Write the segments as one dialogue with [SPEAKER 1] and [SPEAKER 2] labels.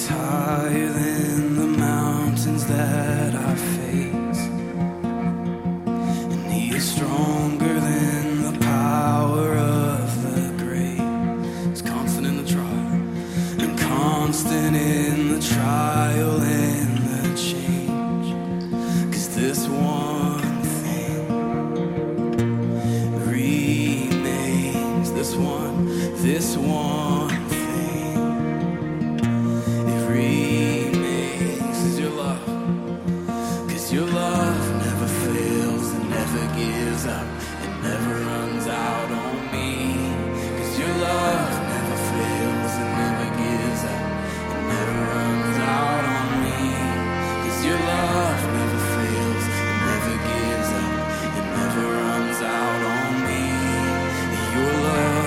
[SPEAKER 1] higher than the mountains that I face, and He is stronger than the power of the grave. He's constant in the trial, and constant in the trial and the change. 'Cause this one thing remains. This one thing, it remains. Is your love. 'Cause your love never fails and never gives up. It never runs out on me. 'Cause your love never fails and never gives up. It never runs out on me. 'Cause your love never fails and never gives up. It never runs out on me. Your love.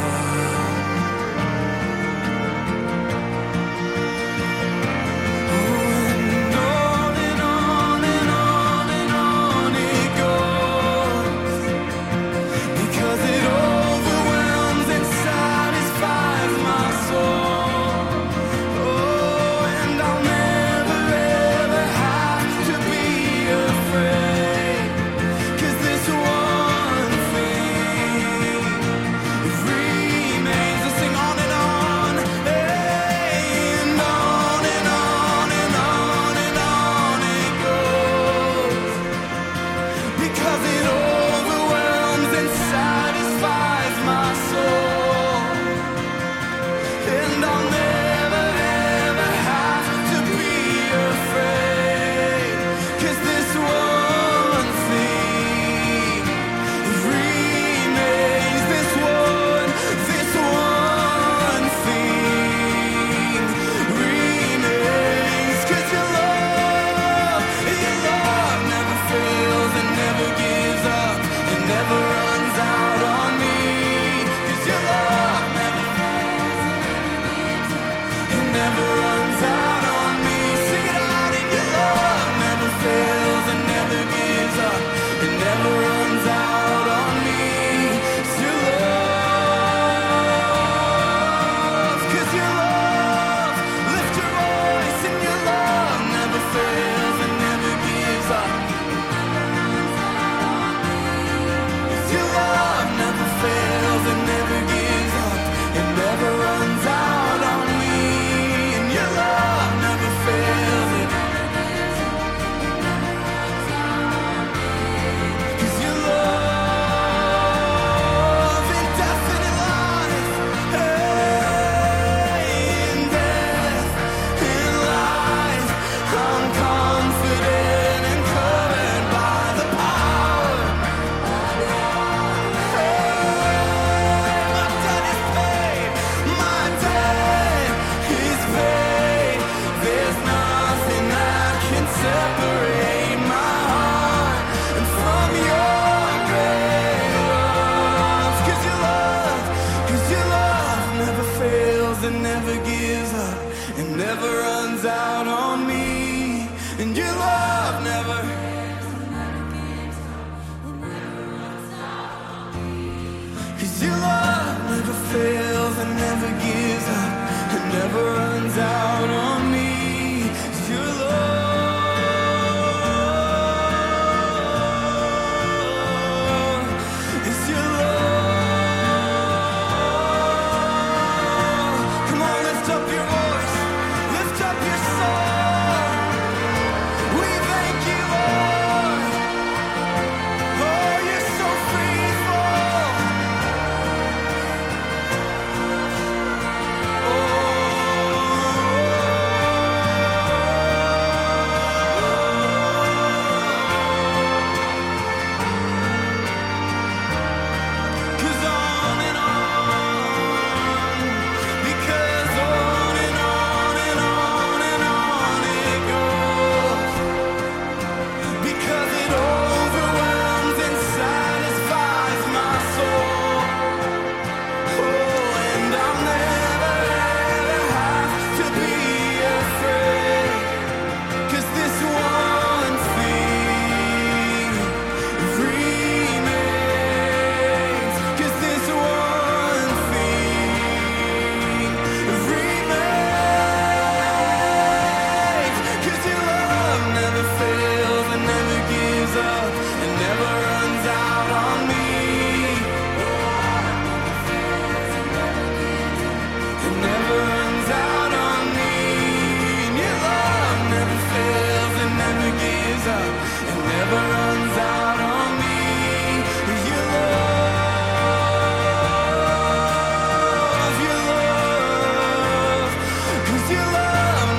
[SPEAKER 2] Oh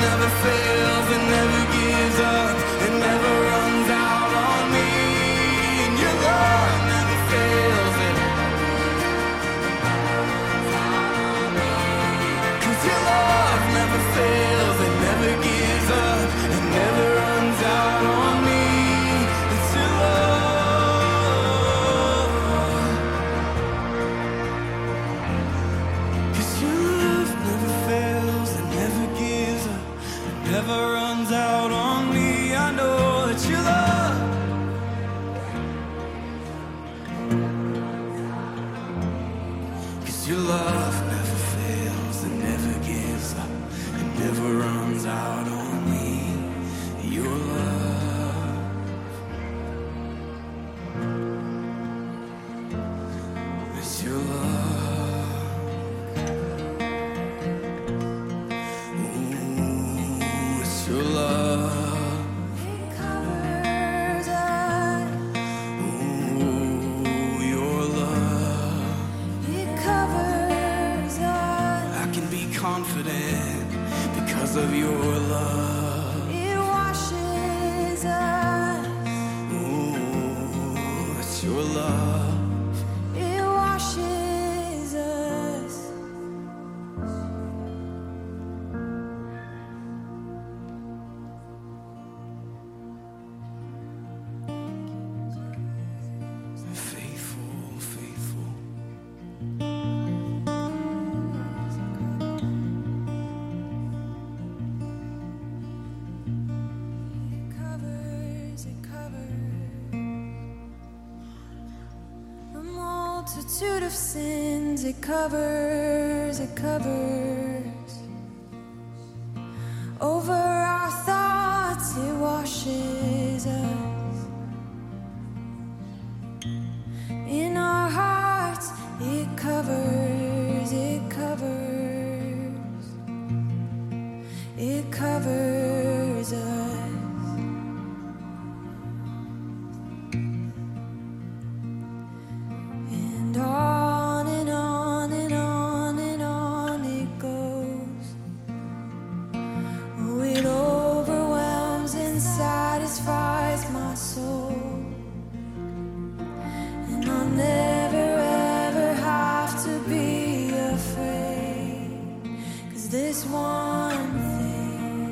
[SPEAKER 1] never fails, it never gives up, it never runs out on me. And your love never fails, it your love never fails, it never gives up, it never runs out on me. It's your love. 'Cause your love never fails, it never gives up, it never runs out on me. I know it's your love. 'Cause your love never fails, it never gives up, it never runs out on me. Your love, it's your love. Ooh, it's your love.
[SPEAKER 2] It covers us.
[SPEAKER 1] Ooh, your love.
[SPEAKER 2] It covers us.
[SPEAKER 1] I can be confident because of your love.
[SPEAKER 2] It washes us.
[SPEAKER 1] Ooh, it's your love.
[SPEAKER 2] It washes us.
[SPEAKER 1] Faithful, faithful.
[SPEAKER 2] It covers, it covers a multitude of sins. It covers, it covers over our thoughts. It washes us in our hearts. It covers, it covers, it covers us. And on and on and on and on it goes. Oh, it overwhelms and satisfies my soul. And I'll never ever have to be afraid. 'Cause this one thing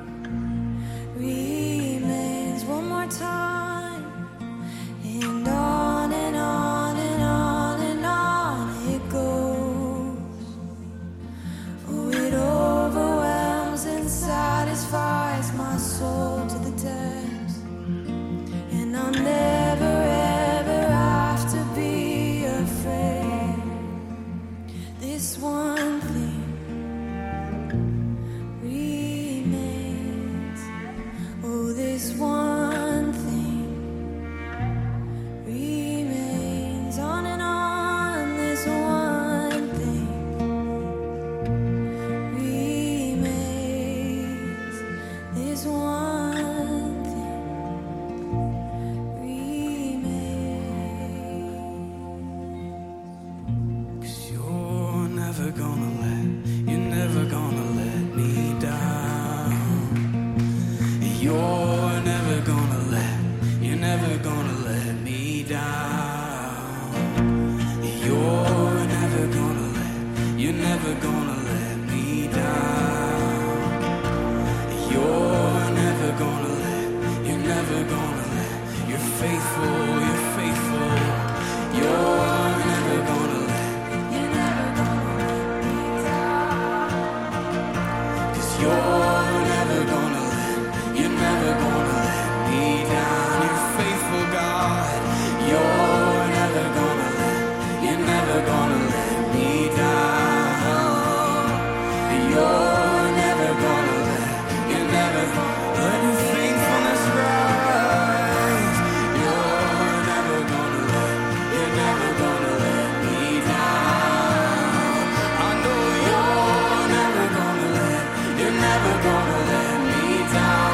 [SPEAKER 2] remains. One more time. And on and on and on and on it goes. Oh, it overwhelms and satisfies my soul to the depths. And I'll never ever have to be afraid. This one thing remains. Oh, this one thing remains. On and on, this one thing remains. This one thing remains.
[SPEAKER 1] 'Cause you're never gonna you're never gonna let me down. You're never gonna you're never gonna let me down. You're never gonna you're never gonna let me down. You're never gonna you're never gonna you're faithful, you're faithful. You're never gonna
[SPEAKER 2] You're never gonna let me down.
[SPEAKER 1] 'cause you're never gonna you're never gonna let me down. You're faithful, God. You're never gonna you're never gonna let me down. You're never gonna you're never gonna let your faithfulness rise. You're never gonna you're never gonna let me down. I know you're never gonna you're never gonna let me down.